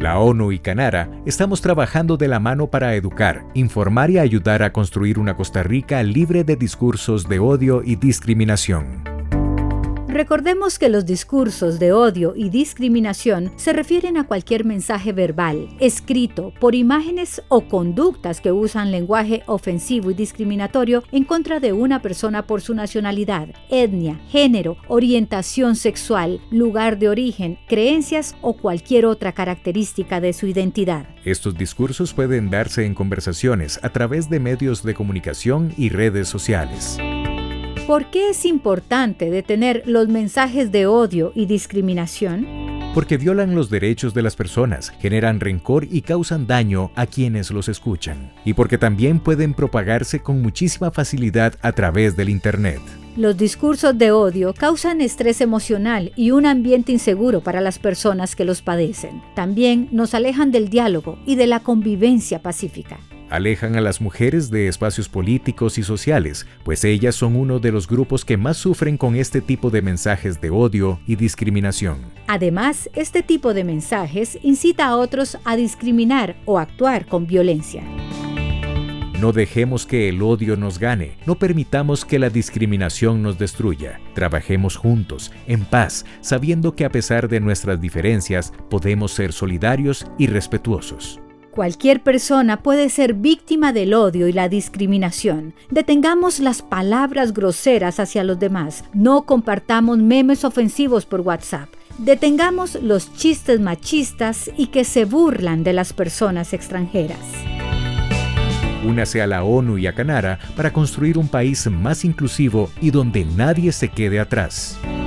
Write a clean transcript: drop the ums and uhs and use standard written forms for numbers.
La ONU y Canara estamos trabajando de la mano para educar, informar y ayudar a construir una Costa Rica libre de discursos de odio y discriminación. Recordemos que los discursos de odio y discriminación se refieren a cualquier mensaje verbal, escrito, por imágenes o conductas que usan lenguaje ofensivo y discriminatorio en contra de una persona por su nacionalidad, etnia, género, orientación sexual, lugar de origen, creencias o cualquier otra característica de su identidad. Estos discursos pueden darse en conversaciones a través de medios de comunicación y redes sociales. ¿Por qué es importante detener los mensajes de odio y discriminación? Porque violan los derechos de las personas, generan rencor y causan daño a quienes los escuchan. Y porque también pueden propagarse con muchísima facilidad a través del Internet. Los discursos de odio causan estrés emocional y un ambiente inseguro para las personas que los padecen. También nos alejan del diálogo y de la convivencia pacífica. Alejan a las mujeres de espacios políticos y sociales, pues ellas son uno de los grupos que más sufren con este tipo de mensajes de odio y discriminación. Además, este tipo de mensajes incita a otros a discriminar o actuar con violencia. No dejemos que el odio nos gane, no permitamos que la discriminación nos destruya. Trabajemos juntos, en paz, sabiendo que a pesar de nuestras diferencias, podemos ser solidarios y respetuosos. Cualquier persona puede ser víctima del odio y la discriminación. Detengamos las palabras groseras hacia los demás. No compartamos memes ofensivos por WhatsApp. Detengamos los chistes machistas y que se burlan de las personas extranjeras. Únase a la ONU y a Canara para construir un país más inclusivo y donde nadie se quede atrás.